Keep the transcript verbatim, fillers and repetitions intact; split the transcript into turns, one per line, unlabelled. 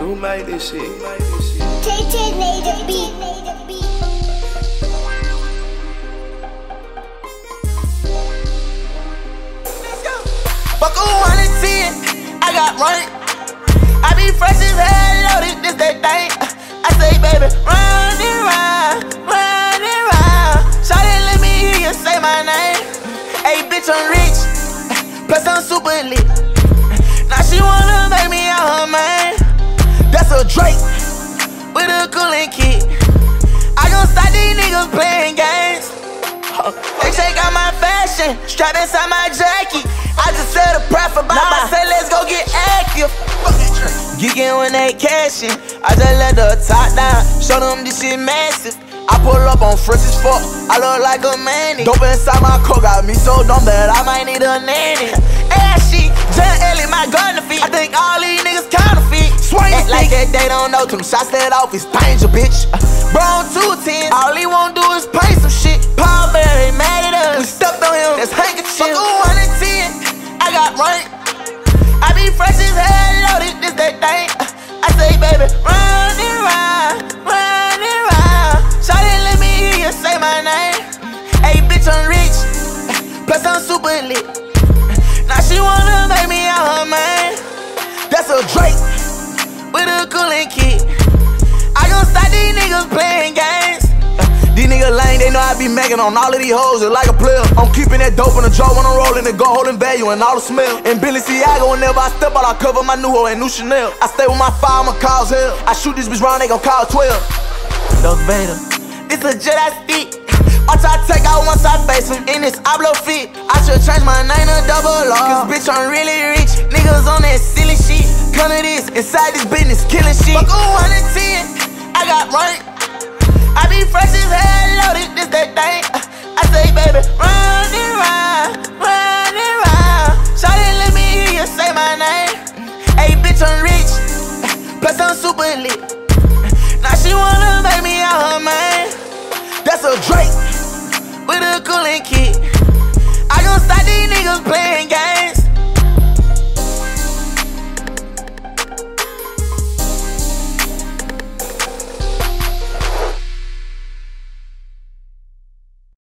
Who made this shit?
K T made the beat.
Fuck a one and ten, I got rank. I be fresh as hell, loaded, this that thing. I say, baby, run and round, run and round. Shawty, let me hear you say my name. Hey, bitch, I'm rich, plus I'm super lit. Now she wanna make me out her man. That's a Drake with a coolin' kid. I gon' stop these niggas playing games. They check out my fashion, strap inside my jacket. I just said a prayer for Bob, I said let's go get active. Geekin' when they cashin', I just let the top down, show them this shit massive. I pull up on fresh as fuck, I look like a manny. Dope inside my car got me so dumb that I might need a nanny. Ass shit, John Ellie, my gun to feet. I think all these niggas counterfeit. Swing act like that they don't know, them shots let off is danger, bitch. Bro, on two ten, all he won't do is paint some shit. Paul Bear, they mad at us, we stepped on him, that's handkerchief. Fuck a one and ten, I got rank. I be fresh as hell, loaded, this that thing. I say, baby, run and round, run and round. Shawty, let me hear you say my name. Hey, bitch, I'm rich, plus I'm super lit. Now she wanna make me out her man. That's a Drake with a coolin' kid. I gon' stop these niggas playing games. These niggas lame, they know I be making on all of these hoes just like a player. I'm keeping that dope in the jar when I'm rolling and go holding value and all the smell. And Billy Ciago, whenever I step out, I cover my new hoe and new Chanel. I stay with my fire, I'ma cause hell. I shoot this bitch round, they gon' call twelve. Darth Vader, this a jet I speak. Watch I take out once I face him in this Oblo fit. I should change my name to double R, cause bitch I'm really rich. Niggas on that silly shit. Come to this, inside this business, killing shit. Fuck a one and ten, I got rank. I be fresh as hell, loaded, this that thing. I say, baby, run and round, run and round. Shawty, let me hear you say my name. Hey, bitch, I'm rich, plus I'm super lit. Now she wanna make me out her man. That's a Drake with a coolin' kid. I gon' stop these niggas playing games.